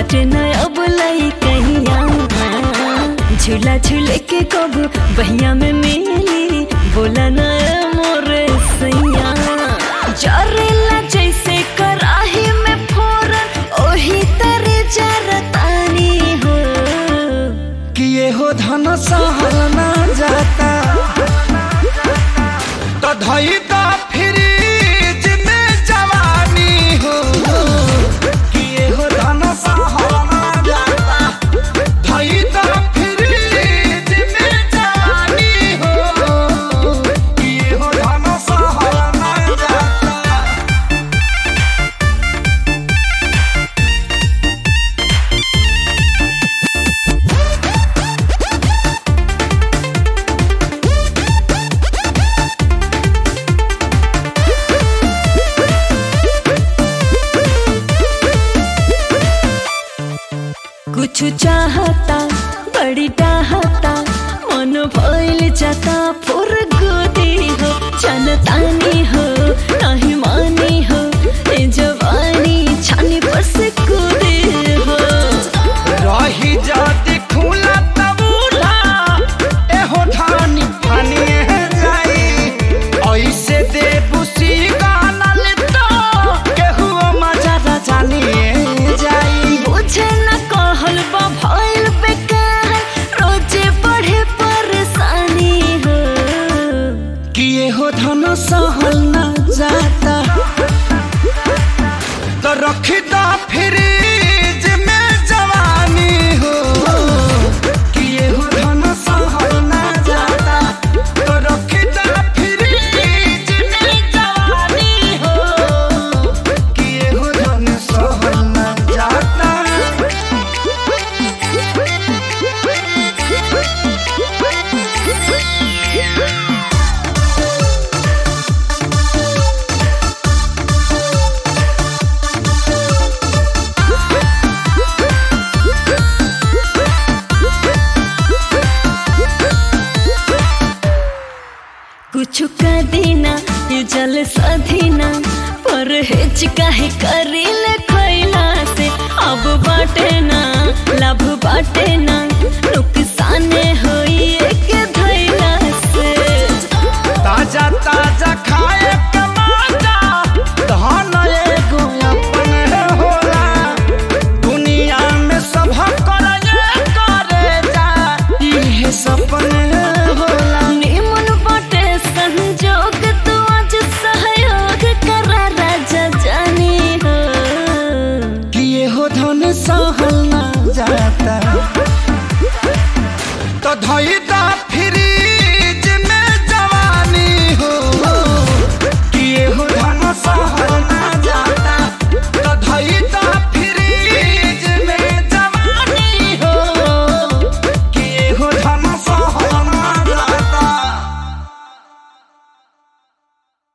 बाटे न अब लाई कहिया झूला झूले के कब बहिया में मिली बोला न मोरे सैया जरेला जैसे कराही में फोरन ओही तरे जरतानी हो कि ये हो धन सहल ना जाता तो धई दा फ्रिज में जवानी हो कि ये हो धन सहल ना जाता धई दा फ्रिज में जवानी हो कि ये हो धन सहल ना जाता। कुछ चाहता बड़ी चाहता मन भइल जाता फुर गोदी हो जनतानी हो नहीं मानी हो ए जवानी छानी पर से कूदे हो रही जाती खुला तबूला एहो धानी पानी जाई ऐसे दे बुसी गाना ले तो केहू मजा जानी जाई बुझे न कहल बा भइल बेकार रोजे बढ़े परेशानी हो कि एहो धन सहल ना जाता तो रखी दा फ्रिज में जवानी हो कि एहो धन सहल ना जाता तो रखी दा फ्रिज में जवानी हो कि एहो धन सहल ना जाता। कुछ का देना ये जल सधीना पर हेच काहे करीले खैला से अब बाटे ना लाभ बाटे ना नुकसान होई एक धैला से ताजा ताजा खाए के मजा धन एगो अपन होला दुनिया में सब करे जा इहे सपन होला निमन बाटे संजोग तू आज सहयोग करा राजा जानी हो कि ये हो धन सहल ना जाता तो धई